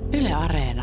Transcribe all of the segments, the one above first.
Yle Areena.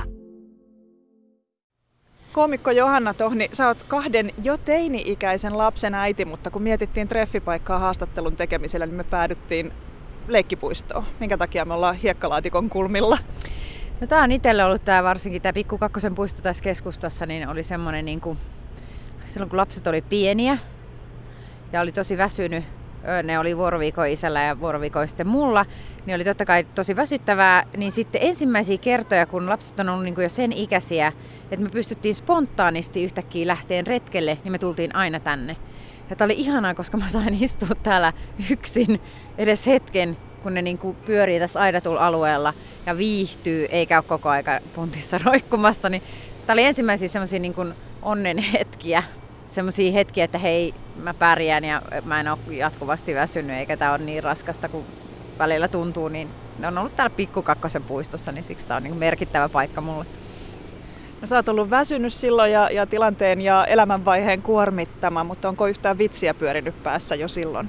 Koomikko Johanna Tohni, sä oot kahden jo teini-ikäisen lapsen äiti, mutta kun mietittiin treffipaikkaa haastattelun tekemisellä, niin me päädyttiin leikkipuistoon. Minkä takia me ollaan hiekkalaatikon kulmilla? No, tää on itselle ollut varsinkin tämä Pikku Kakkosen puisto tässä keskustassa, niin oli semmoinen silloin kun lapset oli pieniä ja oli tosi väsynyt, ne oli vuoroviikon isällä ja vuoroviikon sitten mulla, niin oli totta kai tosi väsyttävää, niin sitten ensimmäisiä kertoja, kun lapset on ollut jo sen ikäisiä, että me pystyttiin spontaanisti yhtäkkiä lähteen retkelle, niin me tultiin aina tänne. Ja tää oli ihanaa, koska mä sain istua täällä yksin edes hetken, kun ne pyörii tässä aidatulla alueella ja viihtyy, eikä ole koko aika puntissa roikkumassa. Niin tää oli ensimmäisiä semmosia onnen hetkiä. Semmoisia hetkiä, että hei, mä pärjään ja mä en ole jatkuvasti väsynyt, eikä tää ole niin raskasta kuin välillä tuntuu, niin ne on ollut täällä Pikku Kakkosen puistossa, niin siksi tää on merkittävä paikka mulle. No, sä oot ollut väsynyt silloin ja tilanteen ja elämänvaiheen kuormittama, mutta onko yhtään vitsiä pyörinyt päässä jo silloin?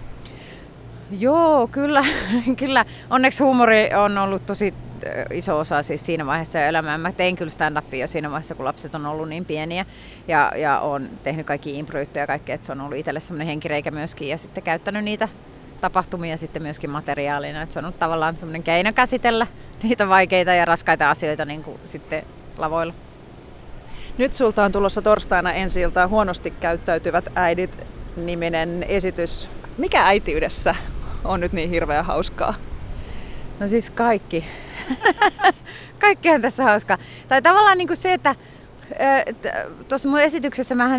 Joo, kyllä. Kyllä. Onneksi huumori on ollut tosi iso osa siis siinä vaiheessa elämää. Mä tein kyllä stand-upia jo siinä vaiheessa, kun lapset on ollut niin pieniä. Ja olen tehnyt kaikki improytteja ja kaikkea, että se on ollut itselle semmoinen henkireikä myöskin. Ja sitten käyttänyt niitä tapahtumia sitten myöskin materiaalina. Että se on ollut tavallaan semmoinen keino käsitellä niitä vaikeita ja raskaita asioita niin kuin sitten lavoilla. Nyt sulta on tulossa torstaina ensi-iltaan Huonosti käyttäytyvät äidit -niminen esitys. Mikä äitiydessä on nyt niin hirveän hauskaa? No siis kaikki. Kaikkihan tässä on hauskaa. Tai tavallaan se, että tuossa mun esityksessä mä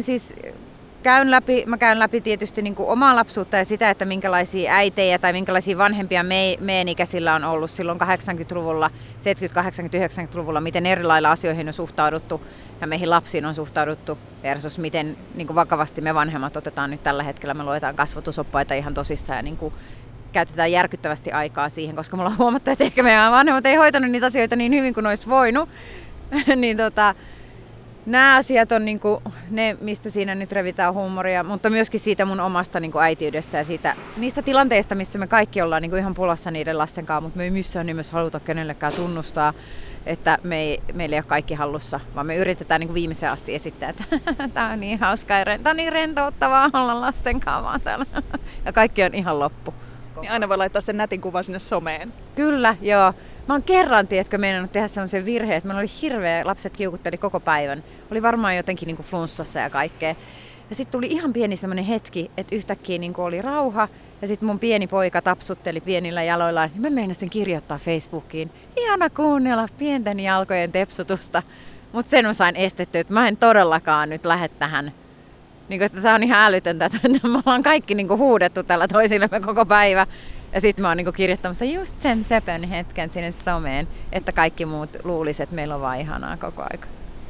käyn läpi tietysti omaa lapsuutta ja sitä, että minkälaisia äitejä tai minkälaisia vanhempia meidän ikäisillä on ollut silloin 80-luvulla, 70-, 80-, 90-luvulla, miten eri lailla asioihin on suhtauduttu ja meihin lapsiin on suhtauduttu versus miten vakavasti me vanhemmat otetaan nyt tällä hetkellä. Me luetaan kasvatusoppaita ihan tosissaan ja käytetään järkyttävästi aikaa siihen, koska me ollaan huomattu, että ehkä meidän vanhemmat ei hoitanut niitä asioita niin hyvin kuin olisi voinut. Niin nämä asiat on ne, mistä siinä nyt revitään huumoria, mutta myöskin siitä mun omasta äitiydestä ja niistä tilanteista, missä me kaikki ollaan ihan pulassa niiden lasten kanssa, mutta me ei missään nimessä haluta kenellekään tunnustaa, että meillä ei ole kaikki hallussa, vaan me yritetään viimeiseen asti esittää, että tämä on niin hauskaa ja tämä on niin rentouttavaa olla lasten kanssa vaan täällä. Ja kaikki on ihan loppu. Niin aina voi laittaa sen nätin kuvan sinne someen. Kyllä, joo. Mä oon kerran, meinannut tehdä sellaisen virheen, että meillä oli hirveä, lapset kiukutteli koko päivän. Oli varmaan jotenkin flunssassa ja kaikkea. Ja sitten tuli ihan pieni semmoinen hetki, että yhtäkkiä oli rauha. Ja sitten mun pieni poika tapsutteli pienillä jaloillaan. Niin mä meinasin kirjoittaa Facebookiin. Ihana kuunnella pienten jalkojen tepsutusta. Mutta sen mä sain estettyä, että mä en todellakaan nyt lähde tähän. Että tää on ihan älytöntä, että me ollaan kaikki huudettu tällä toisillemme koko päivä. Ja sitten mä oon kirjoittamassa just sen sepön hetken sinne someen, että kaikki muut luulis, että meillä on vaan ihanaa koko aika.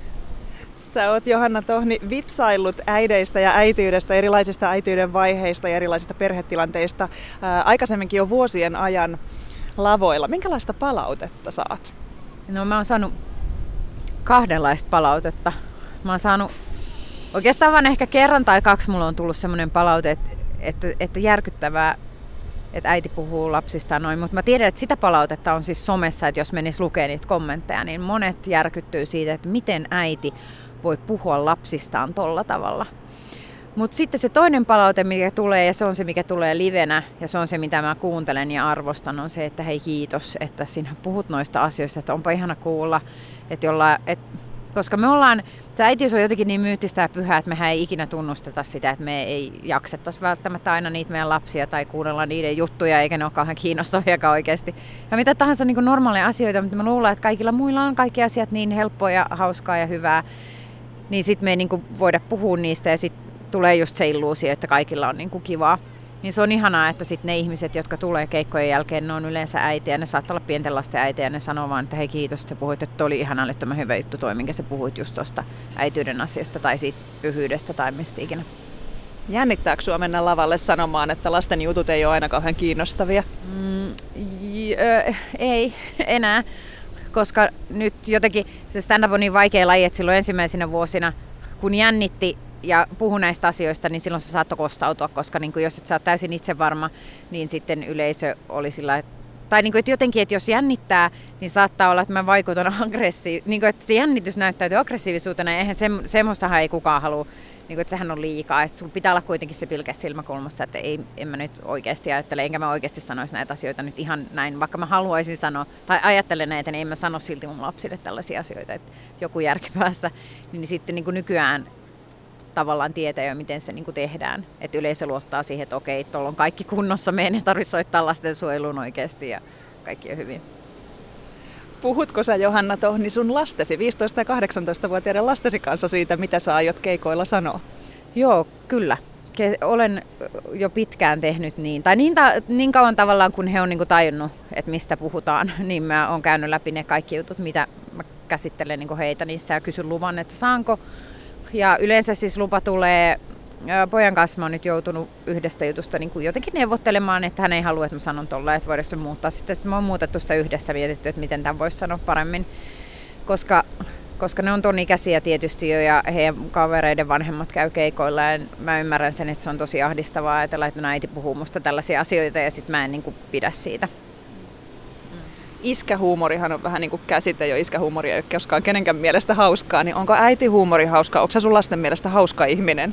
Sä oot, Johanna Tohni, vitsaillut äideistä ja äitiydestä, erilaisista äitiyden vaiheista ja erilaisista perhetilanteista aikaisemminkin jo vuosien ajan lavoilla. Minkälaista palautetta saat? No, mä oon saanut kahdenlaista palautetta. Mä oon saanut oikeastaan vaan ehkä kerran tai kaksi mulla on tullut semmoinen palaute, että järkyttävää, että äiti puhuu lapsistaan noin, mutta mä tiedän, että sitä palautetta on siis somessa, että jos menis lukee niitä kommentteja, niin monet järkyttyy siitä, että miten äiti voi puhua lapsistaan tolla tavalla. Mutta sitten se toinen palaute, mikä tulee, ja se on se, mikä tulee livenä, ja se on se, mitä mä kuuntelen ja arvostan, on se, että hei, kiitos, että sinä puhut noista asioista, että onpa ihana kuulla, koska me ollaan, se äitiys on jotenkin niin myyttistä ja pyhää, että mehän ei ikinä tunnusteta sitä, että me ei jaksettaisi välttämättä aina niitä meidän lapsia tai kuunnella niiden juttuja, eikä ne ole kauhean kiinnostaviakaan oikeasti. Ja mitä tahansa normaaleja asioita, mutta mä luulen, että kaikilla muilla on kaikki asiat niin helppoa ja hauskaa ja hyvää, niin sitten me ei voida puhua niistä ja sitten tulee just se illuusio, että kaikilla on kivaa. Niin se on ihanaa, että sitten ne ihmiset, jotka tulee keikkojen jälkeen, ne on yleensä äitiä, ne saattaa olla pienten lasten äitiä, ja ne sanoo vaan, että hei, kiitos, että sä puhuit, että oli ihan älyttömän hyvä juttu toi, minkä sä puhuit just tuosta äityyden asiasta tai siitä pyhyydestä tai mistä ikinä. Jännittääkö sua mennä lavalle sanomaan, että lasten jutut ei ole aina kauhean kiinnostavia? Ei enää, koska nyt jotenkin se stand-up on niin vaikea laji, että silloin ensimmäisenä vuosina, kun jännitti ja puhu näistä asioista, niin silloin se saattoi kostautua, koska jos et sä oot täysin itsevarma, niin sitten yleisö oli sillä, että Tai niin kuin, että jotenkin, että jos jännittää, niin saattaa olla, että mä vaikutan niin kuin, että se jännitys näyttäytyy aggressiivisuutena, ja eihän semmoistahan ei kukaan halua, niin kuin, että sehän on liikaa. Että sulla pitää olla kuitenkin se pilke silmäkulmassa, että en mä nyt oikeasti ajattele, enkä mä oikeasti sanoisi näitä asioita nyt ihan näin, vaikka mä haluaisin sanoa, tai ajattelen näitä, niin en mä sano silti mun lapsille tällaisia asioita, että joku järkipäässä, niin sitten niin kuin nykyään tavallaan tietää jo, miten se niin kuin tehdään. Että yleisö luottaa siihen, että okei, tuolla on kaikki kunnossa, meidän ei tarvitse soittaa lastensuojeluun oikeasti ja kaikki on hyvin. Puhutko sä, Johanna Tohni, sun lastesi, 15- ja 18-vuotiaiden lastesi kanssa siitä, mitä sä aiot keikoilla sanoa? Joo, kyllä. Olen jo pitkään tehnyt niin, tai niin kauan tavallaan, kun he on niin kuin tajunnut, että mistä puhutaan, niin mä oon käynyt läpi ne kaikki jutut, mitä mä käsittelen niin kuin heitä niissä ja kysyn luvan, että saanko. Ja yleensä siis lupa tulee, pojan kanssa mä oon nyt joutunut yhdestä jutusta niin kuin jotenkin neuvottelemaan, että hän ei halua, että mä sanon tolla, että voidaanko se muuttaa. Sitten mä oon muutettu sitä yhdessä, mietitty, että miten tämän voisi sanoa paremmin, koska ne on ton ikäisiä tietysti jo ja heidän kavereiden vanhemmat käy keikoilla ja mä ymmärrän sen, että se on tosi ahdistavaa ajatella, että äiti puhuu musta tällaisia asioita ja sit mä en niin kuin pidä siitä. Iskähuumorihan on vähän niin kuin käsite jo, iskähuumori ei ole koskaan kenenkään mielestä hauskaa, niin onko äitihuumori hauskaa? Onko sä sun lasten mielestä hauska ihminen?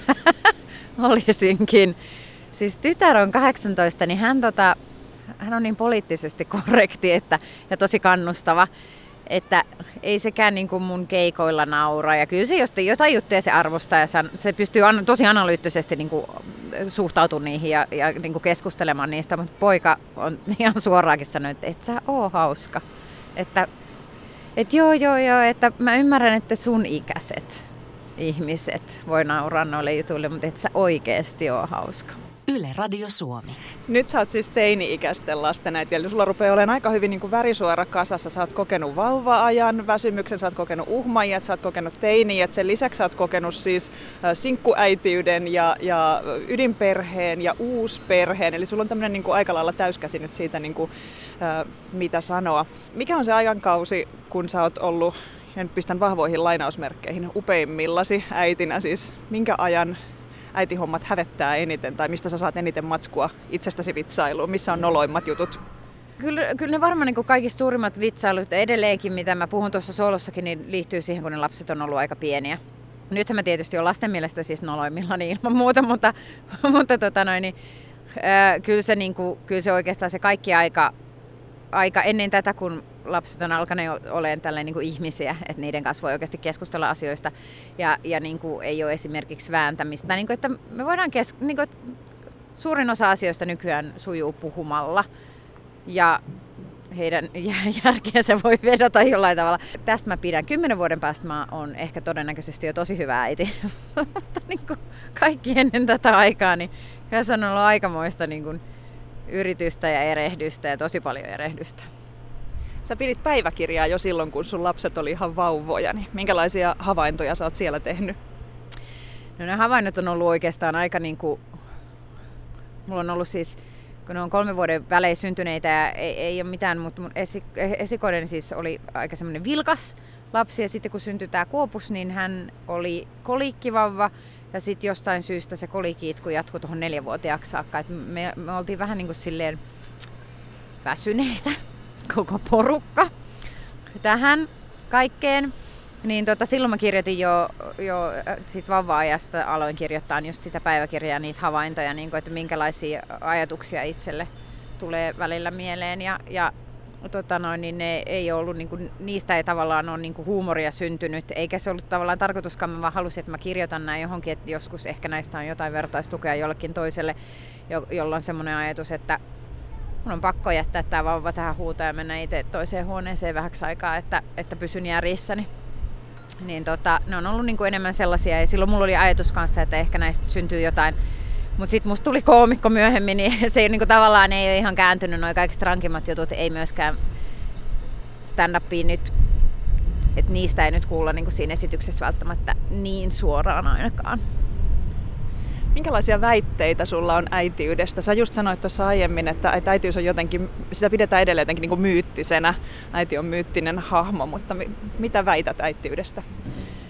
Olisinkin. Siis tytär on 18, niin hän on niin poliittisesti korrekti ja tosi kannustava, että ei sekään niin kuin mun keikoilla naura. Ja kyllä se jotain juttuja se arvostaa ja se pystyy tosi analyyttisesti niin kuin suhtautumaan niihin ja niin kuin keskustelemaan niistä, mutta poika on ihan suoraankin sanonut, että et sä oo hauska. Että joo, että mä ymmärrän, että sun ikäiset ihmiset voi nauraa noille jutuille, mutta et sä oikeesti oo hauska. Yle Radio Suomi. Nyt sä oot siis teini-ikäisten lasten äiti, eli sulla rupeaa olemaan aika hyvin niin kuin värisuora kasassa. Sä oot kokenut vauva-ajan väsymyksen, sä oot kokenut uhmaiät, sä oot kokenut teiniät. Sen lisäksi sä oot kokenut siis sinkkuäitiyden ja ydinperheen ja uusperheen. Eli sulla on tämmöinen niin kuin aika lailla täyskäsi nyt siitä, niin kuin, mitä sanoa. Mikä on se ajankausi, kun sä oot ollut, ja nyt pistän vahvoihin lainausmerkkeihin, upeimmillasi äitinä, siis minkä ajan äitihommat hävettää eniten, tai mistä sä saat eniten matskua itsestäsi vitsailuun? Missä on noloimmat jutut? Kyllä ne varmaan niin kuin kaikista suurimmat vitsailut edelleenkin, mitä mä puhun tuossa soolossakin, niin liittyy siihen, kun ne lapset on ollut aika pieniä. Nythän mä tietysti olen lasten mielestä siis noloimmillani ilman muuta, mutta kyllä se oikeastaan se kaikki aika ennen tätä, kun lapset on alkaneet olemaan tällainen niin kuin ihmisiä, että niiden kanssa voi oikeasti keskustella asioista ja niin kuin ei ole esimerkiksi vääntämistä. Niin kuin, että me voidaan niin kuin, suurin osa asioista nykyään sujuu puhumalla ja heidän järkeensä voi vedota jollain tavalla. Tästä mä pidän. 10 vuoden päästä mä oon ehkä todennäköisesti jo tosi hyvä äiti. Mutta niin kuin kaikki ennen tätä aikaa, niin kyllä se on ollut aikamoista niin kuin yritystä ja erehdystä ja tosi paljon erehdystä. Sä pidit päiväkirjaa jo silloin, kun sun lapset oli ihan vauvoja, niin minkälaisia havaintoja sä oot siellä tehnyt? No ne havainnot on ollut oikeastaan aika niinku, mulla on ollut siis, kun ne on 3 vuoden välein syntyneitä ja ei ole mitään, mutta mun esikoinen siis oli aika semmoinen vilkas lapsi ja sitten kun syntyi tää Kuopus, niin hän oli koliikkivauva ja sitten jostain syystä se koliikki-itku jatkui tuohon 4-vuotiaaksi saakka. Et me oltiin vähän niin kuin silleen väsyneitä, koko porukka tähän kaikkeen. Niin silloin mä kirjoitin jo sit vauva-ajasta aloin kirjoittaa just sitä päiväkirjaa, niitä havaintoja, niin kuin, että minkälaisia ajatuksia itselle tulee välillä mieleen. Niin ne ei ollut, niin kuin, niistä ei tavallaan ole niin kuin huumoria syntynyt, eikä se ollut tavallaan tarkoituskaan, mä vaan halusin, että mä kirjoitan näin johonkin, että joskus ehkä näistä on jotain vertaistukea jollekin toiselle, jolla on semmoinen ajatus, että mun on pakko jättää tämä vauva tähän huutoon ja mennä itse toiseen huoneeseen vähäksi aikaa, että pysyn järissäni. Niin ne on ollut niin kuin enemmän sellaisia ja silloin mulla oli ajatus kanssa, että ehkä näistä syntyy jotain. Mutta sitten musta tuli koomikko myöhemmin, niin se niin kuin tavallaan ei ole ihan kääntynyt, nuo kaikista rankimmat jutut, ei myöskään stand-upiin nyt, että niistä ei nyt kuulla niin kuin siinä esityksessä välttämättä niin suoraan ainakaan. Minkälaisia väitteitä sulla on äitiydestä? Sä just sanoit tuossa aiemmin, että äitiys on jotenkin, sitä pidetään edelleen jotenkin niin kuin myyttisenä. Äiti on myyttinen hahmo, mutta mitä väität äitiydestä?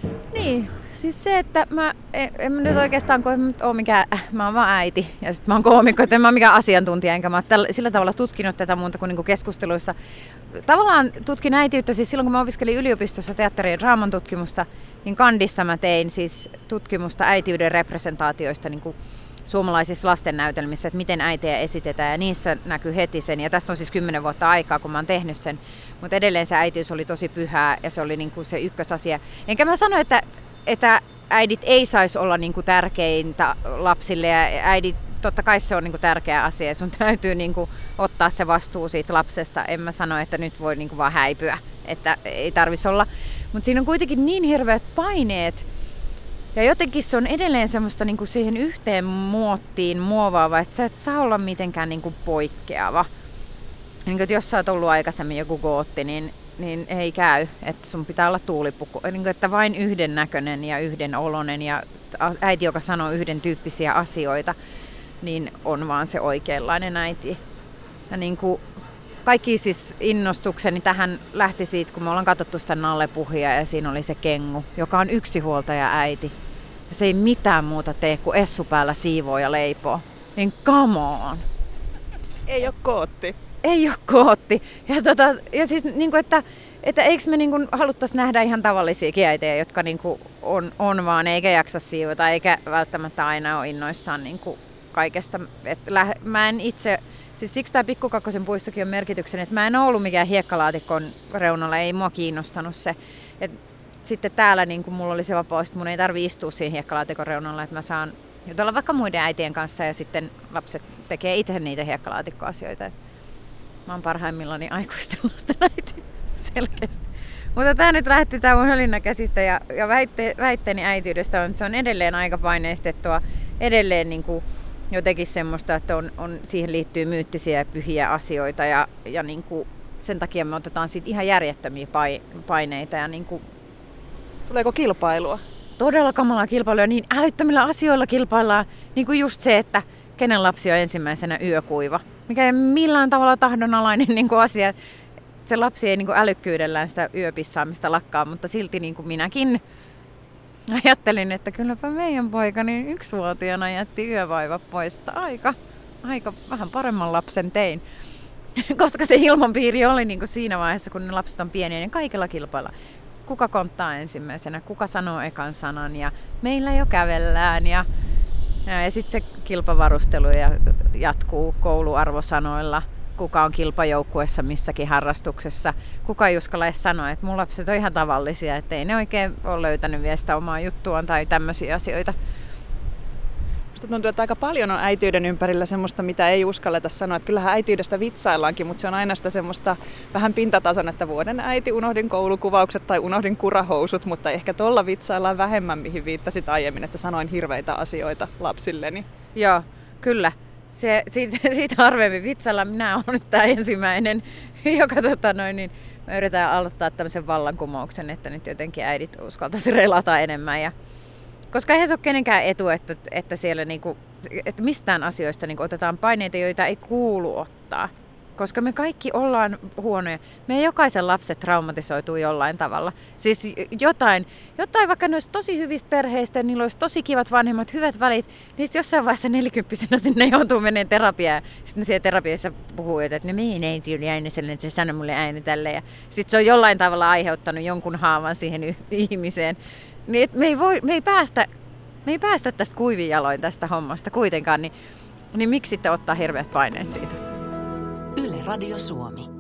Niin, siis se, että en mä nyt oikeastaan ole mikään, mä oon vaan äiti ja sit mä oon koomikko, että en mä oon mikään asiantuntija, enkä mä oon sillä tavalla tutkinut tätä muuta kuin niinku keskusteluissa. Tavallaan tutkin äitiyttä, siis silloin kun mä opiskelin yliopistossa teatteri- ja draaman tutkimusta, niin kandissa mä tein siis tutkimusta äitiyden representaatioista niin kuin suomalaisissa lastennäytelmissä, että miten äitejä esitetään, ja niissä näkyy heti sen, ja tästä on siis 10 vuotta aikaa, kun mä oon tehnyt sen, mutta edelleen se äitiys oli tosi pyhää, ja se oli niin kuin se ykkösasia. Enkä mä sano, että äidit ei saisi olla niin kuin tärkeintä lapsille, ja äidit, totta kai se on niin kuin tärkeä asia, ja sun täytyy niin kuin ottaa se vastuu siitä lapsesta. En mä sano, että nyt voi niin kuin vaan häipyä, että ei tarvitsisi olla, mutta siinä on kuitenkin niin hirveät paineet, ja jotenkin se on edelleen semmoista niin kuin siihen yhteen muottiin muovaava, että sä et saa olla mitenkään niin kuin poikkeava. Niin kuin, että jos sä oot ollut aikaisemmin joku gootti, niin ei käy, että sun pitää olla tuulipuku. Niin kuin, että vain yhden näköinen ja yhden oloinen ja äiti, joka sanoo yhden tyyppisiä asioita, niin on vaan se oikeanlainen äiti. Ja niin kuin kaikki siis innostukseni tähän lähti siitä, kun me ollaan katsottu sitä Nalle-Puhia ja siinä oli se Kengu, joka on yksinhuoltaja äiti. Ja se ei mitään muuta tee kuin essu päällä siivoo ja leipoo. Niin come on! Ei ole kootti. Ei ole kootti. Ja siis niin kuin, että eikö me niin kuin haluttaisi nähdä ihan tavallisiakin äitejä, jotka niin kuin on vaan eikä jaksa siivota, eikä välttämättä aina ole innoissaan niin kuin kaikesta. Mä en itse, siis siksi tämä Pikku Kakkosen puistokin on merkityksen, että mä en ole ollut mikään hiekkalaatikon reunalla, ei mua kiinnostanut se. Et sitten täällä niin kuin mulla oli se vapaus, että mun ei tarvitse istua siinä hiekkalaatikon reunalla, että mä saan jutella vaikka muiden äitien kanssa ja sitten lapset tekee itse niitä hiekkalaatikkoasioita. Mä oon parhaimmillani aikuisten lasten äiti selkeästi. Mutta tää nyt lähti tää mun hölinnä käsistä ja väitteeni äitiydestä on, että se on edelleen aika paineistettua. Edelleen niin kuin jotenkin semmoista, että siihen liittyy myyttisiä ja pyhiä asioita ja niin kuin sen takia me otetaan siitä ihan järjettömiä paineita. Ja niin kuin tuleeko kilpailua? Todella kamalaa kilpailua, niin älyttömillä asioilla kilpaillaan. Niin kuin just se, että kenen lapsi on ensimmäisenä yökuiva. Mikä ei millään tavalla tahdonalainen niin kuin asia. Se lapsi ei niin kuin älykkyydellään sitä yöpissaamista lakkaa, mutta silti niin kuin minäkin ajattelin, että kylläpä meidän poikani 1-vuotiaana jätti yövaiva pois. Aika vähän paremman lapsen tein. Koska se ilmapiiri oli niin kuin siinä vaiheessa, kun ne lapset on pieniä, niin kaikilla kilpailla. Kuka konttaa ensimmäisenä, kuka sanoo ekan sanan ja meillä jo kävellään. Ja sitten se kilpavarustelu jatkuu kouluarvosanoilla. Kuka on kilpajoukkuessa missäkin harrastuksessa. Kuka ei uskalla edes sanoa, että mun lapset on ihan tavallisia, että ei ne oikein ole löytänyt vielä sitä omaa juttuaan tai tämmöisiä asioita. Musta tuntuu, että aika paljon on äitiyden ympärillä semmoista, mitä ei uskalleta sanoa. Että kyllähän äitiydestä vitsaillaankin, mutta se on aina sitä semmoista vähän pintatason, että vuoden äiti, unohdin koulukuvaukset tai unohdin kurahousut, mutta ehkä tuolla vitsaillaan vähemmän, mihin viittasit aiemmin, että sanoin hirveitä asioita lapsilleni. Joo, kyllä. Siitä harvemmin vitsailla minä olen nyt tämä ensimmäinen, joka mä yritän aloittaa tämmöisen vallankumouksen, että nyt jotenkin äidit uskaltaisi relata enemmän. Koska eihän se ole kenenkään etu, että siellä niinku, että mistään asioista niinku otetaan paineita, joita ei kuulu ottaa. Koska me kaikki ollaan huonoja. Meidän jokaisen lapset traumatisoituu jollain tavalla. Siis jotain vaikka ne olisi tosi hyvistä perheistä, niillä olisi tosi kivat vanhemmat, hyvät välit, niin jossain vaiheessa 40-vuotiaana sinne joutuu menemään terapiaan. Sitten siellä terapiassa puhuu, että no meidän äiti oli aina sellainen, että se sanoi mulle aina tälleen. Ja sitten se on jollain tavalla aiheuttanut jonkun haavan siihen ihmiseen. Niin me ei päästä tästä kuivin jaloin tästä hommasta kuitenkaan, niin miksi sitten ottaa hirveät paineet siitä? Yle Radio Suomi.